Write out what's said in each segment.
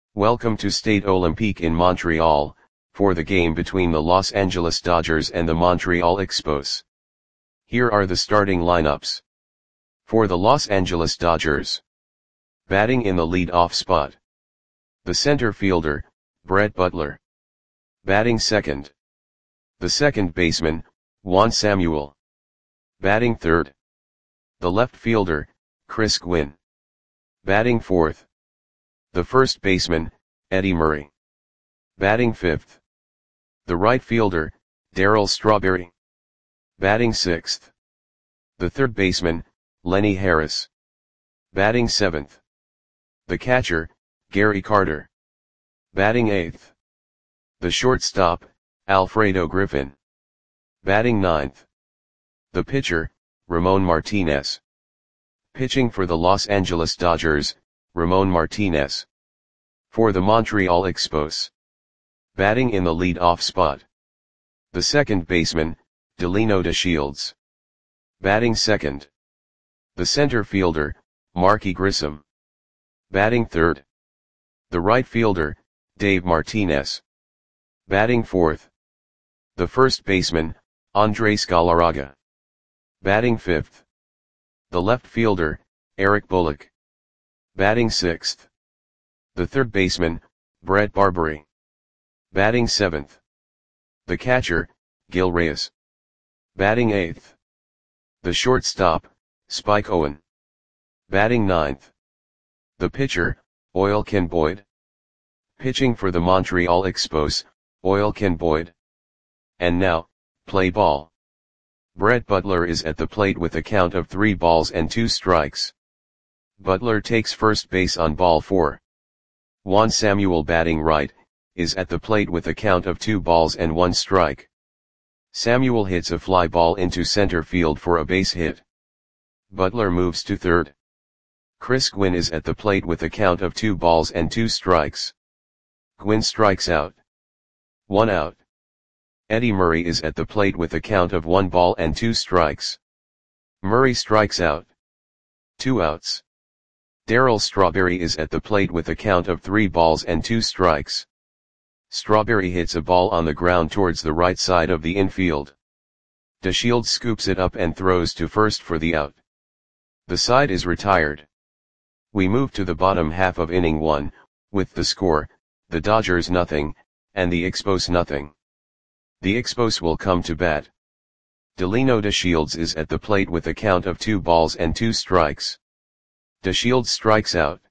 Welcome to Stade Olympique in Montreal, for the game between the Los Angeles Dodgers and the Montreal Expos. Here are the starting lineups. For the Los Angeles Dodgers. Batting in the lead-off spot. The center fielder, Brett Butler. Batting second. The second baseman, Juan Samuel. Batting third. The left fielder, Chris Gwynn. Batting fourth. The first baseman, Eddie Murray. Batting fifth. The right fielder, Darryl Strawberry. Batting sixth. The third baseman, Lenny Harris. Batting seventh. The catcher, Gary Carter. Batting eighth. The shortstop, Alfredo Griffin. Batting ninth. The pitcher, Ramon Martinez. Pitching for the Los Angeles Dodgers, Ramon Martinez. For the Montreal Expos. Batting in the lead-off spot. The second baseman, Delino DeShields. Batting second. The center fielder, Marky Grissom. Batting third. The right fielder, Dave Martinez. Batting fourth. The first baseman, Andres Galarraga. Batting fifth. The left fielder, Eric Bullock. Batting sixth. The third baseman, Brett Barbary. Batting seventh. The catcher, Gil Reyes. Batting eighth. The shortstop, Spike Owen. Batting ninth. The pitcher, Oil Ken Boyd. Pitching for the Montreal Expos, Oil Ken Boyd. And now, play ball. Brett Butler is at the plate with a count of 3 balls and 2 strikes. Butler takes first base on ball 4. Juan Samuel, batting right, is at the plate with a count of 2 balls and 1 strike. Samuel hits a fly ball into center field for a base hit. Butler moves to third. Chris Gwynn is at the plate with a count of 2 balls and 2 strikes. Gwynn strikes out. 1 out. Eddie Murray is at the plate with a count of 1 ball and 2 strikes. Murray strikes out. 2 outs. Darryl Strawberry is at the plate with a count of 3 balls and 2 strikes. Strawberry hits a ball on the ground towards the right side of the infield. DeShields scoops it up and throws to first for the out. The side is retired. We move to the bottom half of inning 1, with the score, the Dodgers nothing, and the Expos nothing. The Expos will come to bat. Delino DeShields is at the plate with a count of 2 balls and 2 strikes. DeShields strikes out.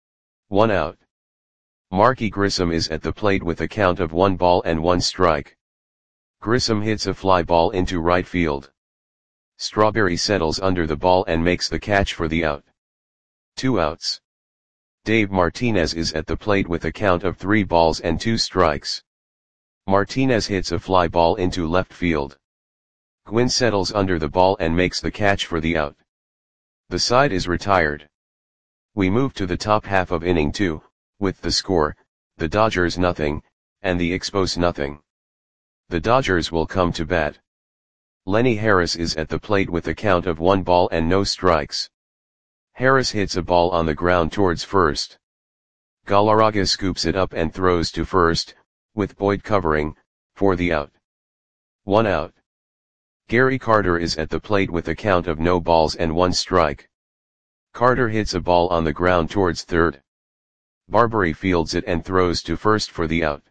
1 out. Marky Grissom is at the plate with a count of 1 ball and 1 strike. Grissom hits a fly ball into right field. Strawberry settles under the ball and makes the catch for the out. 2 outs. Dave Martinez is at the plate with a count of 3 balls and 2 strikes. Martinez hits a fly ball into left field. Gwynn settles under the ball and makes the catch for the out. The side is retired. We move to the top half of inning 2, with the score, the Dodgers nothing, and the Expos nothing. The Dodgers will come to bat. Lenny Harris is at the plate with a count of 1 ball and no strikes. Harris hits a ball on the ground towards first. Galarraga scoops it up and throws to first, with Boyd covering, for the out. 1 out. Gary Carter is at the plate with a count of no balls and 1 strike. Carter hits a ball on the ground towards third. Barbary fields it and throws to first for the out.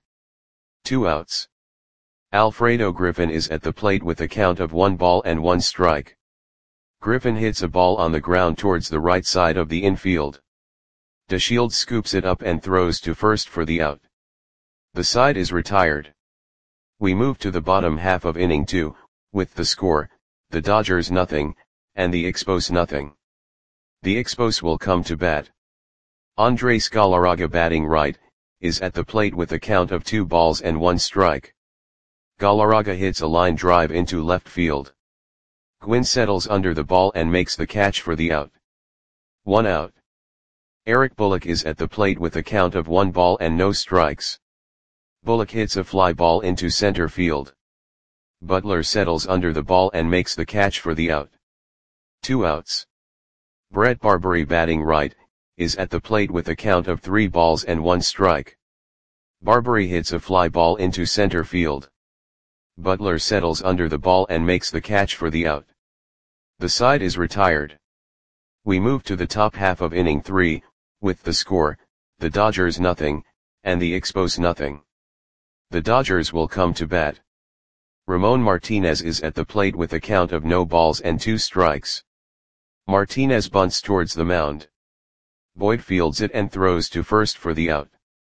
2 outs. Alfredo Griffin is at the plate with a count of 1 ball and 1 strike. Griffin hits a ball on the ground towards the right side of the infield. DeShields scoops it up and throws to first for the out. The side is retired. We move to the bottom half of inning 2, with the score, the Dodgers nothing, and the Expos nothing. The Expos will come to bat. Andres Galarraga, batting right, is at the plate with a count of 2 balls and 1 strike. Galarraga hits a line drive into left field. Gwynn settles under the ball and makes the catch for the out. 1 out. Eric Bullock is at the plate with a count of 1 ball and no strikes. Bullock hits a fly ball into center field. Butler settles under the ball and makes the catch for the out. 2 outs. Brett Barbary, batting right, is at the plate with a count of 3 balls and 1 strike. Barbary hits a fly ball into center field. Butler settles under the ball and makes the catch for the out. The side is retired. We move to the top half of inning 3, with the score, the Dodgers nothing, and the Expos nothing. The Dodgers will come to bat. Ramon Martinez is at the plate with a count of no balls and 2 strikes. Martinez bunts towards the mound. Boyd fields it and throws to first for the out.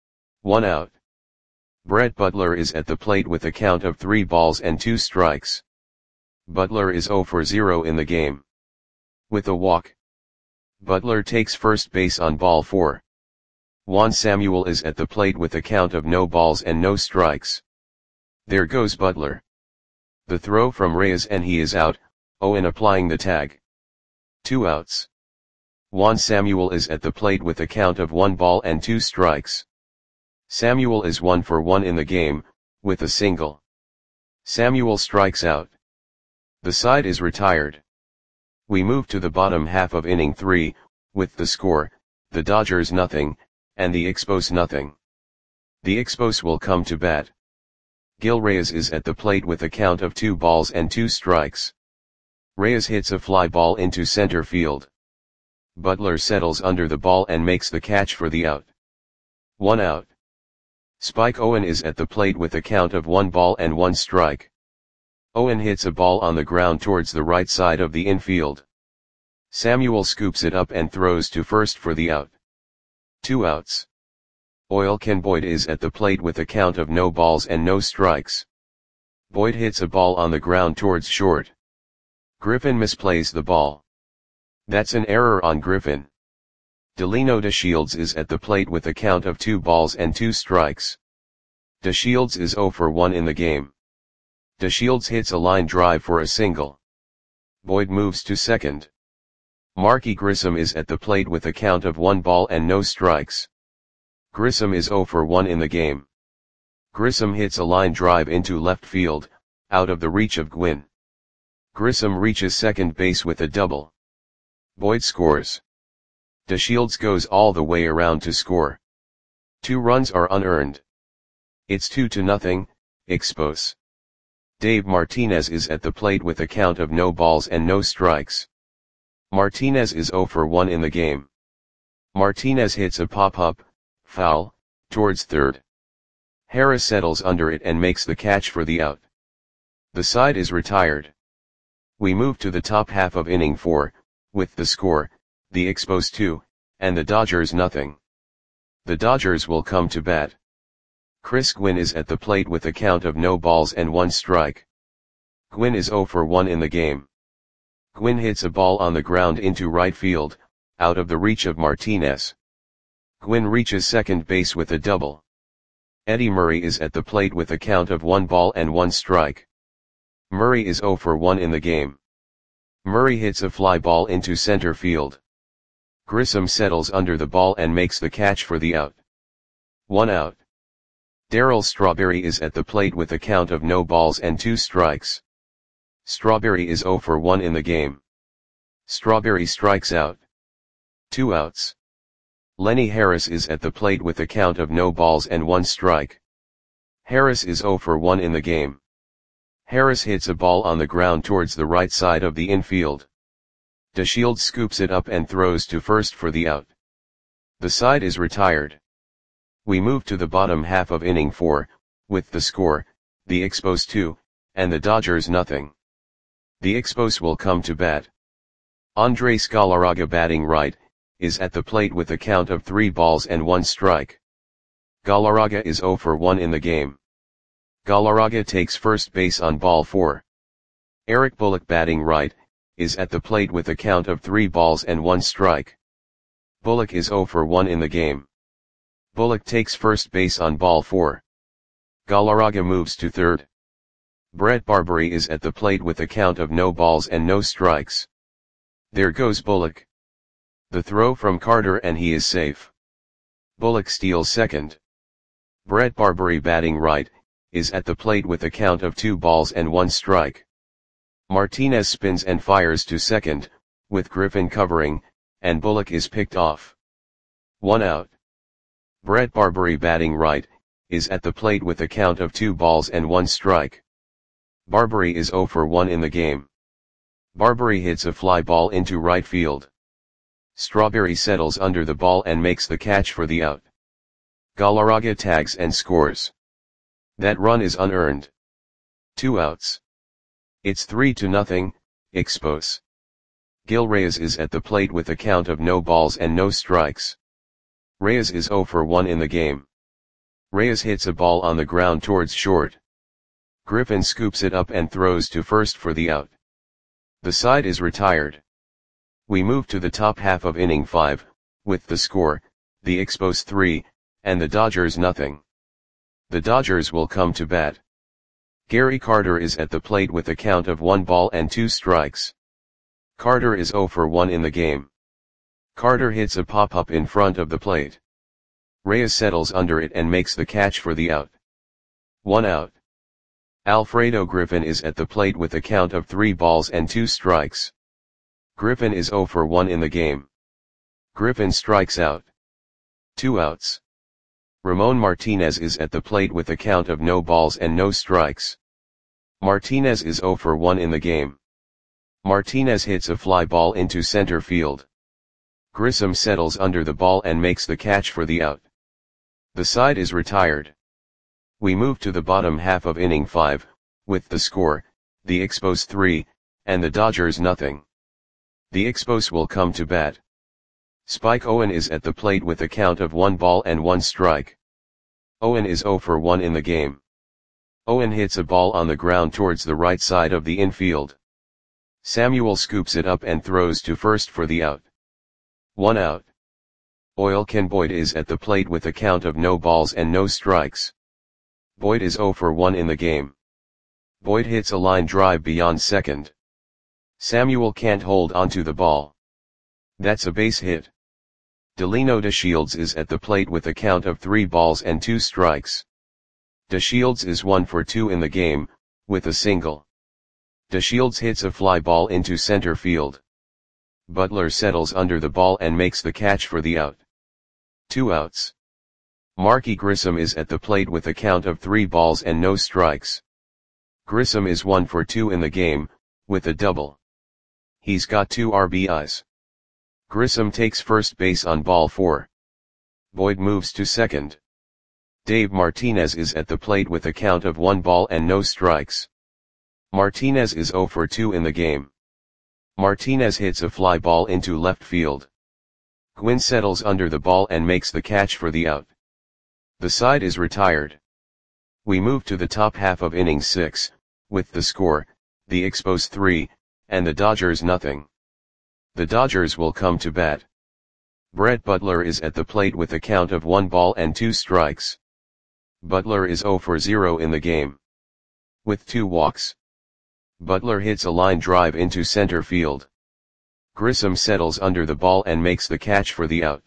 1 out. Brett Butler is at the plate with a count of 3 balls and 2 strikes. Butler is 0 for 0 in the game. With a walk, Butler takes first base on ball 4. Juan Samuel is at the plate with a count of no balls and no strikes. There goes Butler. The throw from Reyes and he is out, Owen applying the tag. 2 outs. Juan Samuel is at the plate with a count of 1 ball and 2 strikes. Samuel is 1 for 1 in the game, with a single. Samuel strikes out. The side is retired. We move to the bottom half of inning 3, with the score, the Dodgers nothing, and the Expos nothing. The Expos will come to bat. Gil Reyes is at the plate with a count of 2 balls and 2 strikes. Reyes hits a fly ball into center field. Butler settles under the ball and makes the catch for the out. 1 out. Spike Owen is at the plate with a count of 1 ball and 1 strike. Owen hits a ball on the ground towards the right side of the infield. Samuel scoops it up and throws to first for the out. 2 outs. Ken Boyd is at the plate with a count of no balls and no strikes. Boyd hits a ball on the ground towards short. Griffin misplays the ball. That's an error on Griffin. Delino DeShields is at the plate with a count of 2 balls and 2 strikes. DeShields is 0 for 1 in the game. DeShields hits a line drive for a single. Boyd moves to second. Marky Grissom is at the plate with a count of 1 ball and no strikes. Grissom is 0 for 1 in the game. Grissom hits a line drive into left field, out of the reach of Gwynn. Grissom reaches second base with a double. Boyd scores. DeShields goes all the way around to score. 2 runs are unearned. It's 2-0, Expos. Dave Martinez is at the plate with a count of no balls and no strikes. Martinez is 0 for 1 in the game. Martinez hits a pop-up, foul, towards third. Harris settles under it and makes the catch for the out. The side is retired. We move to the top half of inning 4, with the score, the Expos 2, and the Dodgers nothing. The Dodgers will come to bat. Chris Gwynn is at the plate with a count of no balls and 1 strike. Gwynn is 0 for 1 in the game. Gwynn hits a ball on the ground into right field, out of the reach of Martinez. Gwynn reaches second base with a double. Eddie Murray is at the plate with a count of 1 ball and 1 strike. Murray is 0 for 1 in the game. Murray hits a fly ball into center field. Grissom settles under the ball and makes the catch for the out. 1 out. Darryl Strawberry is at the plate with a count of no balls and 2 strikes. Strawberry is 0 for 1 in the game. Strawberry strikes out. 2 outs. Lenny Harris is at the plate with a count of no balls and 1 strike. Harris is 0 for 1 in the game. Harris hits a ball on the ground towards the right side of the infield. DeShields scoops it up and throws to first for the out. The side is retired. We move to the bottom half of inning 4, with the score, the Expos 2, and the Dodgers nothing. The Expos will come to bat. Andres Galarraga batting right, is at the plate with a count of 3 balls and 1 strike. Galarraga is 0 for 1 in the game. Galarraga takes first base on ball 4. Eric Bullock batting right, is at the plate with a count of 3 balls and 1 strike. Bullock is 0 for 1 in the game. Bullock takes first base on ball 4. Galarraga moves to third. Brett Barbary is at the plate with a count of no balls and no strikes. There goes Bullock. The throw from Carter and he is safe. Bullock steals second. Brett Barbary batting right, is at the plate with a count of 2 balls and 1 strike. Martinez spins and fires to second, with Griffin covering, and Bullock is picked off. 1 out. Brett Barbary batting right, is at the plate with a count of 2 balls and 1 strike. Barbary is 0 for 1 in the game. Barbary hits a fly ball into right field. Strawberry settles under the ball and makes the catch for the out. Galarraga tags and scores. That run is unearned. 2 outs. It's 3-0, Expos. Gil Reyes is at the plate with a count of no balls and no strikes. Reyes is 0 for 1 in the game. Reyes hits a ball on the ground towards short. Griffin scoops it up and throws to first for the out. The side is retired. We move to the top half of inning 5, with the score, the Expos 3, and the Dodgers nothing. The Dodgers will come to bat. Gary Carter is at the plate with a count of 1 ball and 2 strikes. Carter is 0 for 1 in the game. Carter hits a pop-up in front of the plate. Reyes settles under it and makes the catch for the out. 1 out. Alfredo Griffin is at the plate with a count of 3 balls and 2 strikes. Griffin is 0 for 1 in the game. Griffin strikes out. 2 outs. Ramon Martinez is at the plate with a count of no balls and no strikes. Martinez is 0 for 1 in the game. Martinez hits a fly ball into center field. Grissom settles under the ball and makes the catch for the out. The side is retired. We move to the bottom half of inning 5, with the score, the Expos 3, and the Dodgers nothing. The Expos will come to bat. Spike Owen is at the plate with a count of 1 ball and 1 strike. Owen is 0 for 1 in the game. Owen hits a ball on the ground towards the right side of the infield. Samuel scoops it up and throws to first for the out. 1 out. Oilkin Boyd is at the plate with a count of no balls and no strikes. Boyd is 0 for 1 in the game. Boyd hits a line drive beyond second. Samuel can't hold onto the ball. That's a base hit. Delino DeShields is at the plate with a count of 3 balls and 2 strikes. DeShields is 1 for 2 in the game, with a single. DeShields hits a fly ball into center field. Butler settles under the ball and makes the catch for the out. 2 outs. Marky Grissom is at the plate with a count of 3 balls and no strikes. Grissom is 1 for 2 in the game, with a double. He's got 2 RBIs. Grissom takes first base on ball 4. Boyd moves to second. Dave Martinez is at the plate with a count of 1 ball and no strikes. Martinez is 0 for 2 in the game. Martinez hits a fly ball into left field. Gwynn settles under the ball and makes the catch for the out. The side is retired. We move to the top half of inning 6, with the score, the Expos 3, and the Dodgers nothing. The Dodgers will come to bat. Brett Butler is at the plate with a count of 1 ball and 2 strikes. Butler is 0 for 0 in the game. With 2 walks. Butler hits a line drive into center field. Grissom settles under the ball and makes the catch for the out.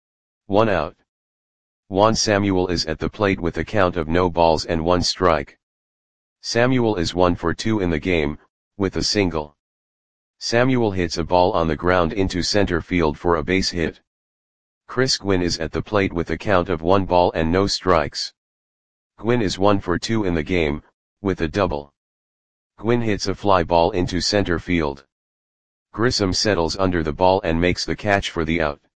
1 out. Juan Samuel is at the plate with a count of no balls and 1 strike. Samuel is 1 for 2 in the game, with a single. Samuel hits a ball on the ground into center field for a base hit. Chris Gwynn is at the plate with a count of 1 ball and no strikes. Gwynn is 1 for 2 in the game, with a double. Gwynn hits a fly ball into center field. Grissom settles under the ball and makes the catch for the out.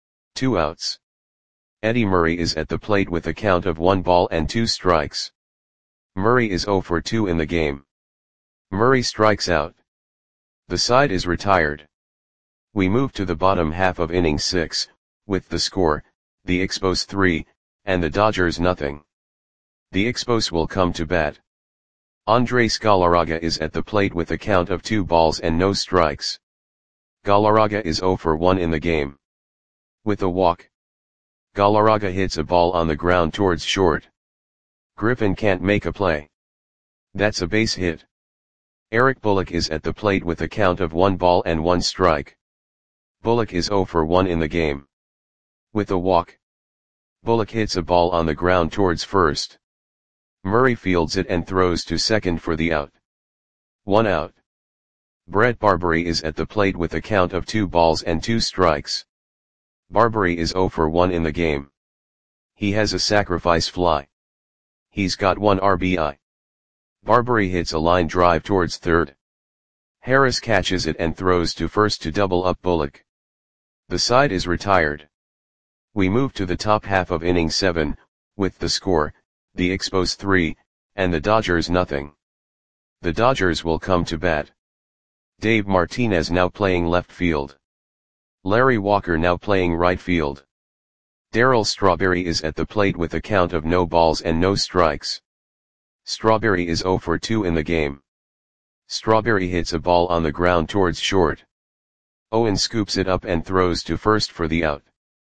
2 outs. Eddie Murray is at the plate with a count of 1 ball and 2 strikes. Murray is 0 for 2 in the game. Murray strikes out. The side is retired. We move to the bottom half of inning 6, with the score, the Expos 3, and the Dodgers nothing. The Expos will come to bat. Andres Galarraga is at the plate with a count of 2 balls and no strikes. Galarraga is 0 for 1 in the game. With a walk. Galarraga hits a ball on the ground towards short. Griffin can't make a play. That's a base hit. Eric Bullock is at the plate with a count of 1 ball and 1 strike. Bullock is 0 for 1 in the game. With a walk. Bullock hits a ball on the ground towards first. Murray fields it and throws to second for the out. 1 out. Brett Barbary is at the plate with a count of 2 balls and 2 strikes. Barbary is 0 for 1 in the game. He has a sacrifice fly. He's got 1 RBI. Barbary hits a line drive towards third. Harris catches it and throws to first to double up Bullock. The side is retired. We move to the top half of inning 7, with the score, the Expos 3, and the Dodgers nothing. The Dodgers will come to bat. Dave Martinez now playing left field. Larry Walker now playing right field. Darryl Strawberry is at the plate with a count of no balls and no strikes. Strawberry is 0 for 2 in the game. Strawberry hits a ball on the ground towards short. Owen scoops it up and throws to first for the out.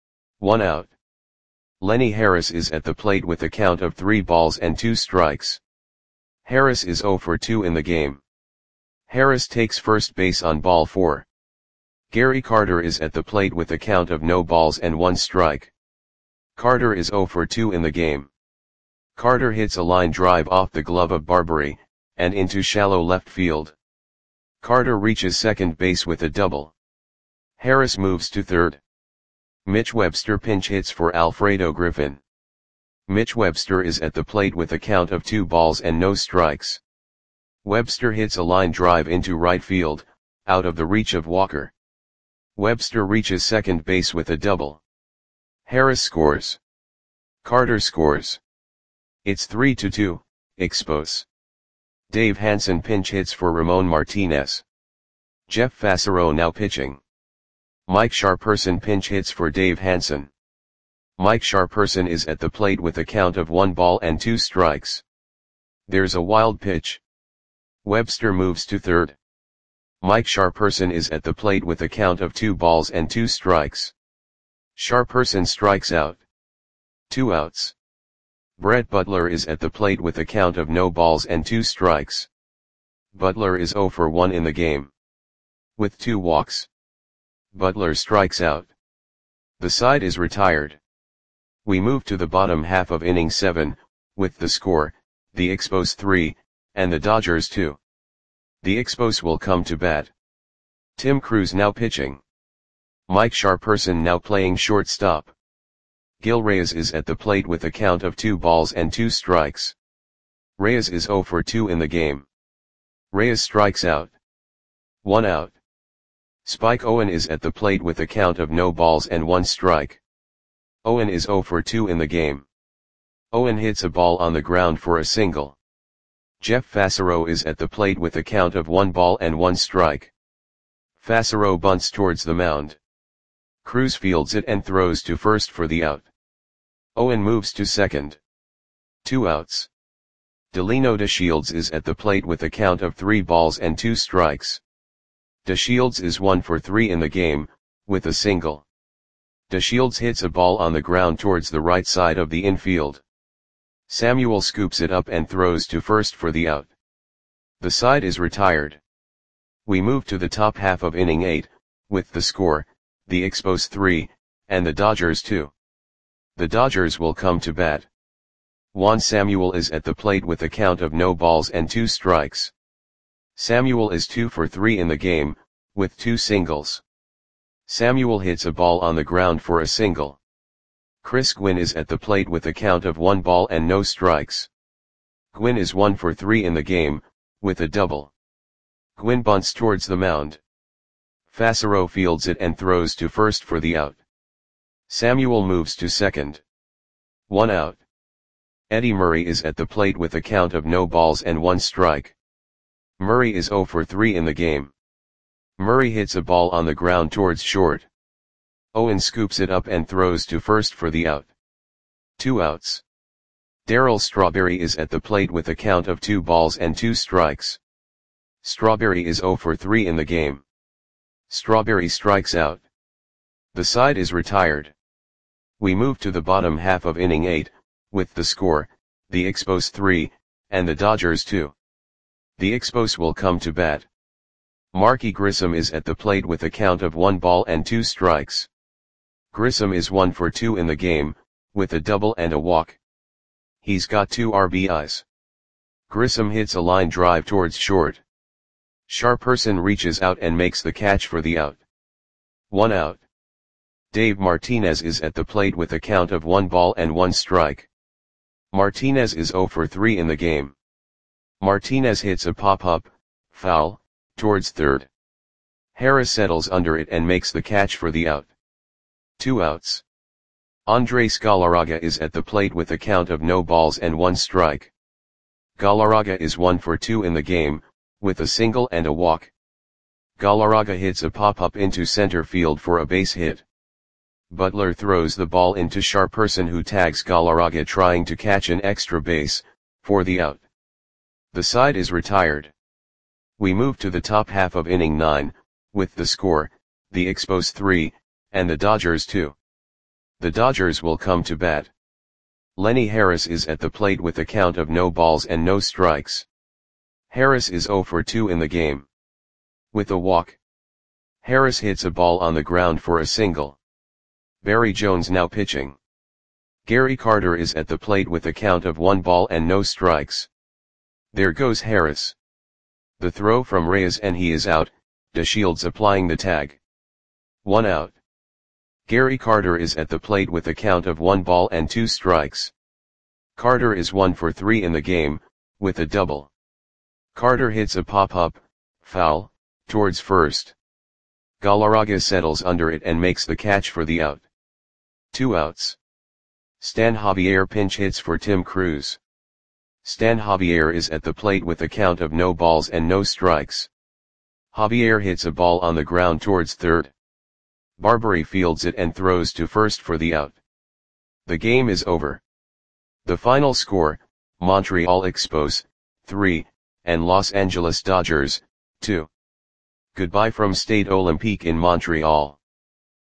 1 out. Lenny Harris is at the plate with a count of 3 balls and 2 strikes. Harris is 0 for 2 in the game. Harris takes first base on ball 4. Gary Carter is at the plate with a count of no balls and 1 strike. Carter is 0 for 2 in the game. Carter hits a line drive off the glove of Barbary, and into shallow left field. Carter reaches second base with a double. Harris moves to third. Mitch Webster pinch hits for Alfredo Griffin. Mitch Webster is at the plate with a count of 2 balls and no strikes. Webster hits a line drive into right field, out of the reach of Walker. Webster reaches second base with a double. Harris scores. Carter scores. It's 3-2, Expos. Dave Hansen pinch hits for Ramon Martinez. Jeff Fassero now pitching. Mike Sharperson pinch hits for Dave Hansen. Mike Sharperson is at the plate with a count of 1 ball and 2 strikes. There's a wild pitch. Webster moves to third. Mike Sharperson is at the plate with a count of 2 balls and 2 strikes. Sharperson strikes out. 2 outs. Brett Butler is at the plate with a count of no balls and 2 strikes. Butler is 0 for 1 in the game. With 2 walks. Butler strikes out. The side is retired. We move to the bottom half of inning 7, with the score, the Expos 3, and the Dodgers 2. The Expos will come to bat. Tim Cruz now pitching. Mike Sharperson now playing shortstop. Gil Reyes is at the plate with a count of 2 balls and 2 strikes. Reyes is 0 for 2 in the game. Reyes strikes out. 1 out. Spike Owen is at the plate with a count of no balls and 1 strike. Owen is 0 for 2 in the game. Owen hits a ball on the ground for a single. Jeff Fassero is at the plate with a count of 1 ball and 1 strike. Fassero bunts towards the mound. Cruz fields it and throws to first for the out. Owen moves to second. 2 outs. Delino DeShields is at the plate with a count of 3 balls and 2 strikes. DeShields is 1 for 3 in the game, with a single. DeShields hits a ball on the ground towards the right side of the infield. Samuel scoops it up and throws to first for the out. The side is retired. We move to the top half of inning 8, with the score, the Expos 3, and the Dodgers 2. The Dodgers will come to bat. Juan Samuel is at the plate with a count of no balls and 2 strikes. Samuel is 2 for 3 in the game, with 2 singles. Samuel hits a ball on the ground for a single. Chris Gwynn is at the plate with a count of 1 ball and no strikes. Gwynn is 1 for 3 in the game, with a double. Gwynn bunts towards the mound. Fassero fields it and throws to first for the out. Samuel moves to second. 1 out. Eddie Murray is at the plate with a count of no balls and 1 strike. Murray is 0 for 3 in the game. Murray hits a ball on the ground towards short. Owen scoops it up and throws to first for the out. 2 outs. Darryl Strawberry is at the plate with a count of 2 balls and 2 strikes. Strawberry is 0 for 3 in the game. Strawberry strikes out. The side is retired. We move to the bottom half of inning 8, with the score, the Expos 3, and the Dodgers 2. The Expos will come to bat. Marky Grissom is at the plate with a count of 1 ball and 2 strikes. Grissom is 1 for 2 in the game, with a double and a walk. He's got 2 RBIs. Grissom hits a line drive towards short. Sharperson reaches out and makes the catch for the out. 1 out. Dave Martinez is at the plate with a count of 1 ball and 1 strike. Martinez is 0 for 3 in the game. Martinez hits a pop-up, foul, towards third. Harris settles under it and makes the catch for the out. 2 outs. Andres Galarraga is at the plate with a count of no balls and 1 strike. Galarraga is 1 for 2 in the game, with a single and a walk. Galarraga hits a pop-up into center field for a base hit. Butler throws the ball into Sharperson, who tags Galarraga trying to catch an extra base, for the out. The side is retired. We move to the top half of inning 9, with the score, the Expos 3, and the Dodgers 2. The Dodgers will come to bat. Lenny Harris is at the plate with a count of no balls and no strikes. Harris is 0 for 2 in the game. With a walk. Harris hits a ball on the ground for a single. Barry Jones now pitching. Gary Carter is at the plate with a count of 1 ball and no strikes. There goes Harris. The throw from Reyes and he is out, DeShields applying the tag. 1 out. Gary Carter is at the plate with a count of 1 ball and 2 strikes. Carter is 1 for 3 in the game, with a double. Carter hits a pop-up, foul, towards first. Galarraga settles under it and makes the catch for the out. 2 outs. Stan Javier pinch hits for Tim Cruz. Stan Javier is at the plate with a count of no balls and no strikes. Javier hits a ball on the ground towards third. Barbary fields it and throws to first for the out. The game is over. The final score, Montreal Expos, 3, and Los Angeles Dodgers, 2. Goodbye from Stade Olympique in Montreal.